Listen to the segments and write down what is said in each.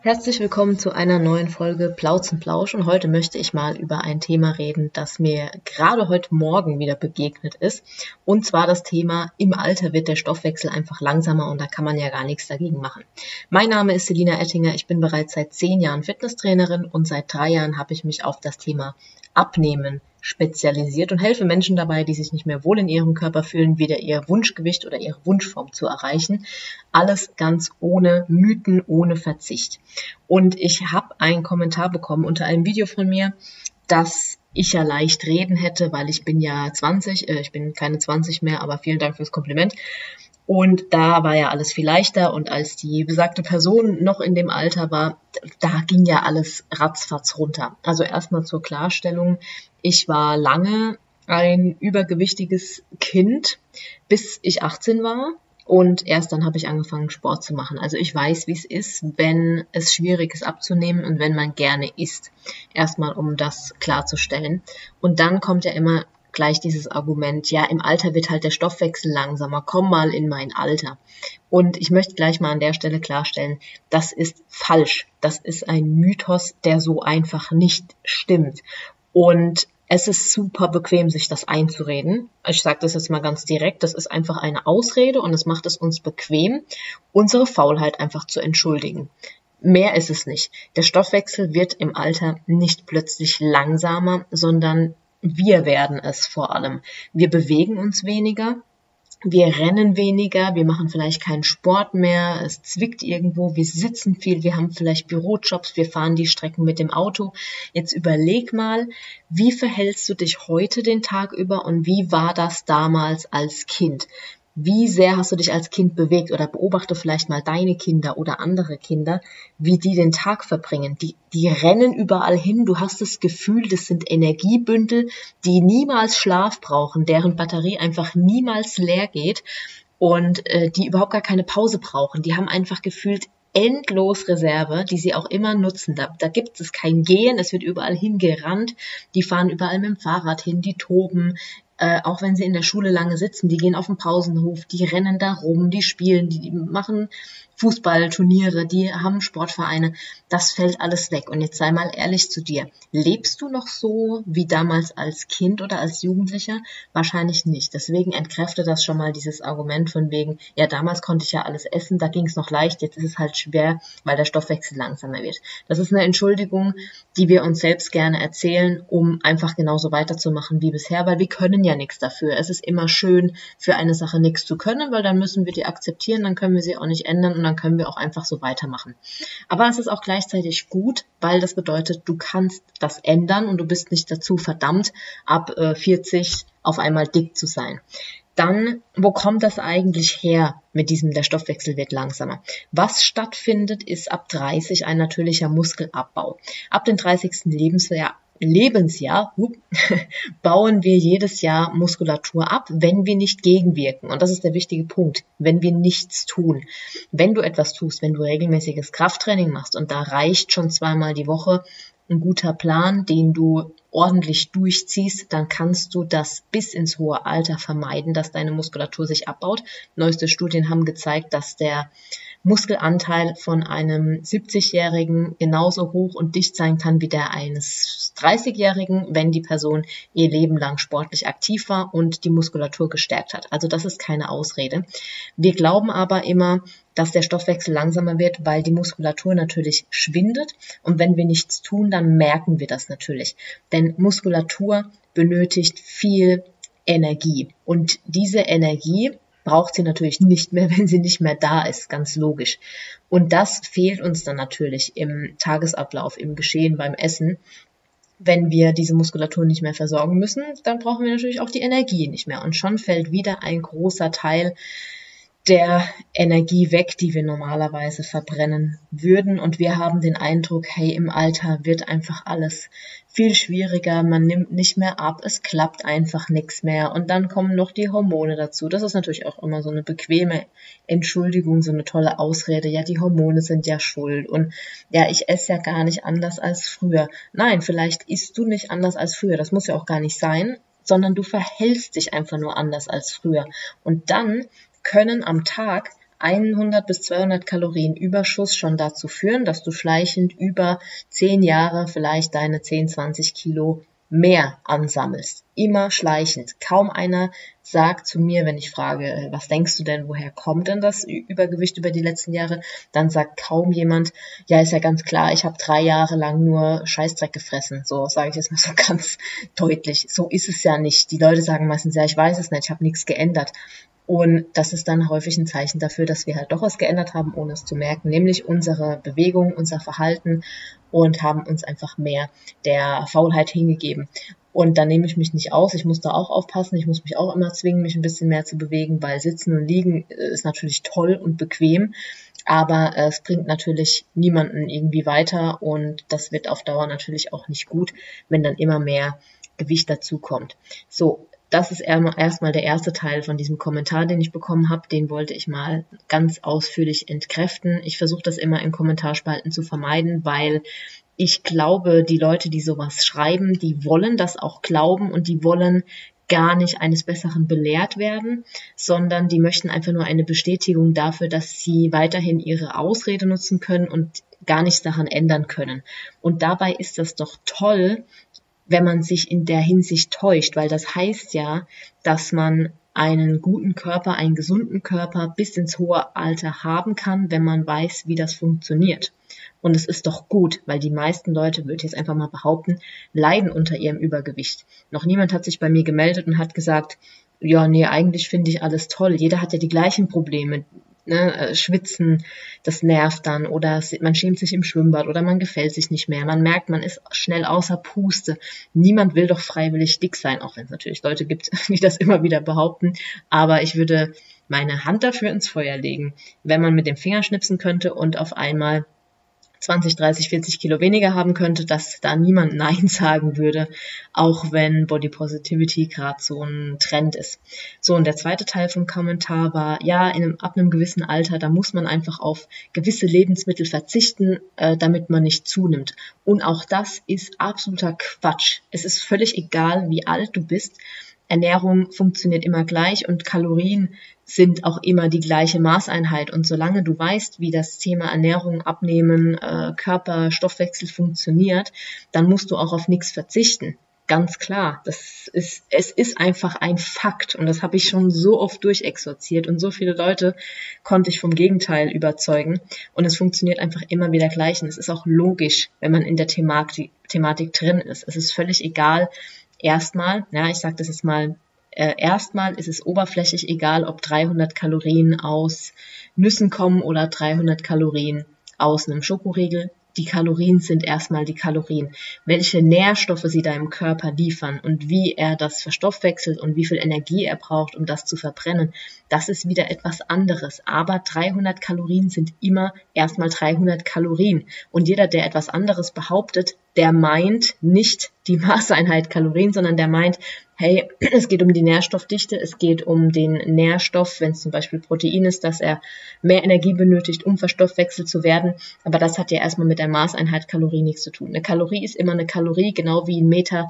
Herzlich willkommen zu einer neuen Folge Plauzenplausch und heute möchte ich mal über ein Thema reden, das mir gerade heute Morgen wieder begegnet ist, und zwar das Thema: Im Alter wird der Stoffwechsel einfach langsamer und da kann man ja gar nichts dagegen machen. Mein Name ist Selina Ettinger, ich bin bereits seit 10 Jahren Fitnesstrainerin und seit 3 Jahren habe ich mich auf das Thema Abnehmen spezialisiert und helfe Menschen dabei, die sich nicht mehr wohl in ihrem Körper fühlen, wieder ihr Wunschgewicht oder ihre Wunschform zu erreichen. Alles ganz ohne Mythen, ohne Verzicht. Und ich habe einen Kommentar bekommen unter einem Video von mir, dass ich ja leicht reden hätte, weil ich bin ja 20, ich bin keine 20 mehr, aber vielen Dank fürs Kompliment. Und da war ja alles viel leichter, und als die besagte Person noch in dem Alter war, da ging ja alles ratzfatz runter. Also erstmal zur Klarstellung: Ich war lange ein übergewichtiges Kind, bis ich 18 war. Und erst dann habe ich angefangen, Sport zu machen. Also ich weiß, wie es ist, wenn es schwierig ist abzunehmen und wenn man gerne isst. Erstmal, um das klarzustellen. Und dann kommt ja immer gleich dieses Argument: Ja, im Alter wird halt der Stoffwechsel langsamer, komm mal in mein Alter. Und ich möchte gleich mal an der Stelle klarstellen, das ist falsch. Das ist ein Mythos, der so einfach nicht stimmt. Und es ist super bequem, sich das einzureden. Ich sage das jetzt mal ganz direkt, das ist einfach eine Ausrede und es macht es uns bequem, unsere Faulheit einfach zu entschuldigen. Mehr ist es nicht. Der Stoffwechsel wird im Alter nicht plötzlich langsamer, sondern wir werden es vor allem. Wir bewegen uns weniger. Wir rennen weniger, wir machen vielleicht keinen Sport mehr, es zwickt irgendwo, wir sitzen viel, wir haben vielleicht Bürojobs, wir fahren die Strecken mit dem Auto. Jetzt überleg mal, wie verhältst du dich heute den Tag über und wie war das damals als Kind? Wie sehr hast du dich als Kind bewegt? Oder beobachte vielleicht mal deine Kinder oder andere Kinder, wie die den Tag verbringen. Die rennen überall hin. Du hast das Gefühl, das sind Energiebündel, die niemals Schlaf brauchen, deren Batterie einfach niemals leer geht und die überhaupt gar keine Pause brauchen. Die haben einfach gefühlt endlos Reserve, die sie auch immer nutzen. Da gibt es kein Gehen, es wird überall hingerannt. Die fahren überall mit dem Fahrrad hin, die toben. Auch wenn sie in der Schule lange sitzen, die gehen auf den Pausenhof, die rennen da rum, die spielen, die machen Fußballturniere, die haben Sportvereine. Das fällt alles weg. Und jetzt sei mal ehrlich zu dir. Lebst du noch so wie damals als Kind oder als Jugendlicher? Wahrscheinlich nicht. Deswegen entkräfte das schon mal dieses Argument von wegen: Ja, damals konnte ich ja alles essen, da ging es noch leicht, jetzt ist es halt schwer, weil der Stoffwechsel langsamer wird. Das ist eine Entschuldigung, die wir uns selbst gerne erzählen, um einfach genauso weiterzumachen wie bisher, weil wir können ja nichts dafür. Es ist immer schön, für eine Sache nichts zu können, weil dann müssen wir die akzeptieren, dann können wir sie auch nicht ändern und dann können wir auch einfach so weitermachen. Aber es ist auch gleichzeitig gut, weil das bedeutet, du kannst das ändern und du bist nicht dazu verdammt, ab 40 auf einmal dick zu sein. Dann, wo kommt das eigentlich her mit diesem, der Stoffwechsel wird langsamer? Was stattfindet, ist ab 30 ein natürlicher Muskelabbau. Ab dem 30. Lebensjahr bauen wir jedes Jahr Muskulatur ab, wenn wir nicht gegenwirken. Und das ist der wichtige Punkt, wenn wir nichts tun. Wenn du etwas tust, wenn du regelmäßiges Krafttraining machst, und da reicht schon 2-mal die Woche ein guter Plan, den du ordentlich durchziehst, dann kannst du das bis ins hohe Alter vermeiden, dass deine Muskulatur sich abbaut. Neueste Studien haben gezeigt, dass der Muskelanteil von einem 70-Jährigen genauso hoch und dicht sein kann wie der eines 30-Jährigen, wenn die Person ihr Leben lang sportlich aktiv war und die Muskulatur gestärkt hat. Also das ist keine Ausrede. Wir glauben aber immer, dass der Stoffwechsel langsamer wird, weil die Muskulatur natürlich schwindet, und wenn wir nichts tun, dann merken wir das natürlich. Denn Muskulatur benötigt viel Energie, und diese Energie braucht sie natürlich nicht mehr, wenn sie nicht mehr da ist, ganz logisch. Und das fehlt uns dann natürlich im Tagesablauf, im Geschehen, beim Essen. Wenn wir diese Muskulatur nicht mehr versorgen müssen, dann brauchen wir natürlich auch die Energie nicht mehr. Und schon fällt wieder ein großer Teil der Energie weg, die wir normalerweise verbrennen würden. Und wir haben den Eindruck, hey, im Alter wird einfach alles viel schwieriger, man nimmt nicht mehr ab, es klappt einfach nichts mehr. Und dann kommen noch die Hormone dazu. Das ist natürlich auch immer so eine bequeme Entschuldigung, so eine tolle Ausrede. Ja, die Hormone sind ja schuld. Und ja, ich esse ja gar nicht anders als früher. Nein, vielleicht isst du nicht anders als früher. Das muss ja auch gar nicht sein, sondern du verhältst dich einfach nur anders als früher. Und dann können am Tag 100 bis 200 Kalorien Überschuss schon dazu führen, dass du schleichend über 10 Jahre vielleicht deine 10, 20 Kilo mehr ansammelst. Immer schleichend. Kaum einer sagt zu mir, wenn ich frage, was denkst du denn, woher kommt denn das Übergewicht über die letzten Jahre? Dann sagt kaum jemand, ja, ist ja ganz klar, ich habe 3 Jahre lang nur Scheißdreck gefressen. So sage ich jetzt mal so ganz deutlich. So ist es ja nicht. Die Leute sagen meistens, ja, ich weiß es nicht, ich habe nichts geändert. Und das ist dann häufig ein Zeichen dafür, dass wir halt doch was geändert haben, ohne es zu merken, nämlich unsere Bewegung, unser Verhalten, und haben uns einfach mehr der Faulheit hingegeben. Und da nehme ich mich nicht aus, ich muss da auch aufpassen, ich muss mich auch immer zwingen, mich ein bisschen mehr zu bewegen, weil Sitzen und Liegen ist natürlich toll und bequem, aber es bringt natürlich niemanden irgendwie weiter und das wird auf Dauer natürlich auch nicht gut, wenn dann immer mehr Gewicht dazukommt. So, das ist erstmal der erste Teil von diesem Kommentar, den ich bekommen habe. Den wollte ich mal ganz ausführlich entkräften. Ich versuche das immer in Kommentarspalten zu vermeiden, weil ich glaube, die Leute, die sowas schreiben, die wollen das auch glauben und die wollen gar nicht eines Besseren belehrt werden, sondern die möchten einfach nur eine Bestätigung dafür, dass sie weiterhin ihre Ausrede nutzen können und gar nichts daran ändern können. Und dabei ist das doch toll, wenn man sich in der Hinsicht täuscht, weil das heißt ja, dass man einen guten Körper, einen gesunden Körper bis ins hohe Alter haben kann, wenn man weiß, wie das funktioniert. Und es ist doch gut, weil die meisten Leute, würde ich jetzt einfach mal behaupten, leiden unter ihrem Übergewicht. Noch niemand hat sich bei mir gemeldet und hat gesagt, ja, nee, eigentlich finde ich alles toll. Jeder hat ja die gleichen Probleme. Ne, Schwitzen, das nervt dann, oder man schämt sich im Schwimmbad oder man gefällt sich nicht mehr. Man merkt, man ist schnell außer Puste. Niemand will doch freiwillig dick sein, auch wenn es natürlich Leute gibt, die das immer wieder behaupten. Aber ich würde meine Hand dafür ins Feuer legen, wenn man mit dem Finger schnipsen könnte und auf einmal 20, 30, 40 Kilo weniger haben könnte, dass da niemand Nein sagen würde, auch wenn Body Positivity gerade so ein Trend ist. So, und der zweite Teil vom Kommentar war, ja, ab einem gewissen Alter, da muss man einfach auf gewisse Lebensmittel verzichten, damit man nicht zunimmt. Und auch das ist absoluter Quatsch. Es ist völlig egal, wie alt du bist. Ernährung funktioniert immer gleich und Kalorien sind auch immer die gleiche Maßeinheit. Und solange du weißt, wie das Thema Ernährung, Abnehmen, Körper, Stoffwechsel funktioniert, dann musst du auch auf nichts verzichten. Ganz klar. Es ist einfach ein Fakt. Und das habe ich schon so oft durchexerziert. Und so viele Leute konnte ich vom Gegenteil überzeugen. Und es funktioniert einfach immer wieder gleich. Und es ist auch logisch, wenn man in der Thematik drin ist. Es ist völlig egal. Erstmal, ja, ich sage das jetzt mal, erstmal ist es oberflächlich egal, ob 300 Kalorien aus Nüssen kommen oder 300 Kalorien aus einem Schokoriegel. Die Kalorien sind erstmal die Kalorien. Welche Nährstoffe sie deinem Körper liefern und wie er das verstoffwechselt und wie viel Energie er braucht, um das zu verbrennen, das ist wieder etwas anderes. Aber 300 Kalorien sind immer erstmal 300 Kalorien. Und jeder, der etwas anderes behauptet, der meint nicht die Maßeinheit Kalorien, sondern der meint, hey, es geht um die Nährstoffdichte, es geht um den Nährstoff, wenn es zum Beispiel Protein ist, dass er mehr Energie benötigt, um verstoffwechselt zu werden. Aber das hat ja erstmal mit der Maßeinheit Kalorie nichts zu tun. Eine Kalorie ist immer eine Kalorie, genau wie ein Meter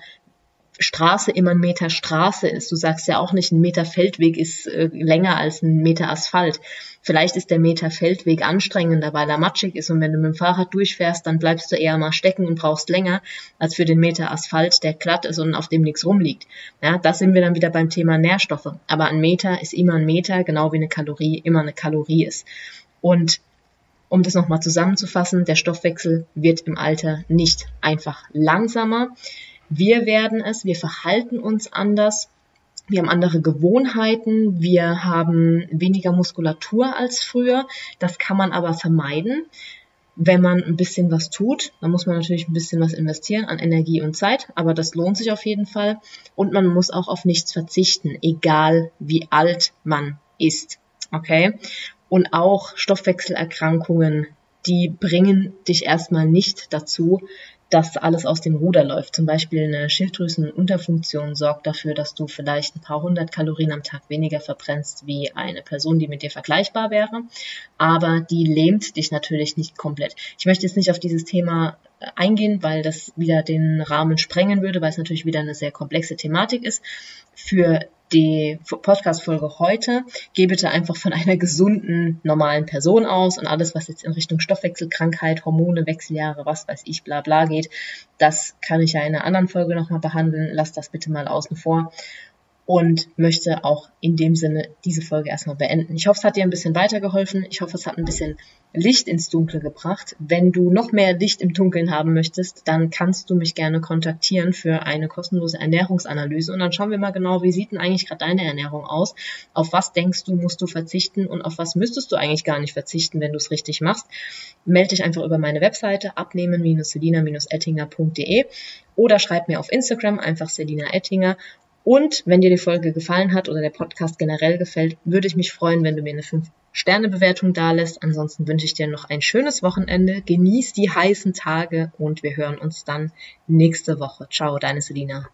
Straße immer ein Meter Straße ist. Du sagst ja auch nicht, ein Meter Feldweg ist länger als ein Meter Asphalt. Vielleicht ist der Meter Feldweg anstrengender, weil er matschig ist und wenn du mit dem Fahrrad durchfährst, dann bleibst du eher mal stecken und brauchst länger als für den Meter Asphalt, der glatt ist und auf dem nichts rumliegt. Ja, da sind wir dann wieder beim Thema Nährstoffe. Aber ein Meter ist immer ein Meter, genau wie eine Kalorie immer eine Kalorie ist. Und um das nochmal zusammenzufassen, der Stoffwechsel wird im Alter nicht einfach langsamer. Wir verhalten uns anders, wir haben andere Gewohnheiten, wir haben weniger Muskulatur als früher. Das kann man aber vermeiden, wenn man ein bisschen was tut. Da muss man natürlich ein bisschen was investieren an Energie und Zeit, aber das lohnt sich auf jeden Fall. Und man muss auch auf nichts verzichten, egal wie alt man ist. Okay? Und auch Stoffwechselerkrankungen, die bringen dich erstmal nicht dazu, dass alles aus dem Ruder läuft. Zum Beispiel eine Schilddrüsenunterfunktion sorgt dafür, dass du vielleicht ein paar hundert Kalorien am Tag weniger verbrennst wie eine Person, die mit dir vergleichbar wäre. Aber die lähmt dich natürlich nicht komplett. Ich möchte jetzt nicht auf dieses Thema eingehen, weil das wieder den Rahmen sprengen würde, weil es natürlich wieder eine sehr komplexe Thematik ist. Für die Podcast-Folge heute, geh bitte einfach von einer gesunden, normalen Person aus und alles, was jetzt in Richtung Stoffwechselkrankheit, Hormone, Wechseljahre, was weiß ich, bla bla geht, das kann ich ja in einer anderen Folge nochmal behandeln. Lass das bitte mal außen vor. Und möchte auch in dem Sinne diese Folge erstmal beenden. Ich hoffe, es hat dir ein bisschen weitergeholfen. Ich hoffe, es hat ein bisschen Licht ins Dunkle gebracht. Wenn du noch mehr Licht im Dunkeln haben möchtest, dann kannst du mich gerne kontaktieren für eine kostenlose Ernährungsanalyse. Und dann schauen wir mal genau, wie sieht denn eigentlich gerade deine Ernährung aus? Auf was denkst du, musst du verzichten und auf was müsstest du eigentlich gar nicht verzichten, wenn du es richtig machst? Melde dich einfach über meine Webseite abnehmen-selina-ettinger.de oder schreib mir auf Instagram einfach Selina Ettinger. Und wenn dir die Folge gefallen hat oder der Podcast generell gefällt, würde ich mich freuen, wenn du mir eine 5-Sterne-Bewertung dalässt. Ansonsten wünsche ich dir noch ein schönes Wochenende. Genieß die heißen Tage und wir hören uns dann nächste Woche. Ciao, deine Selina.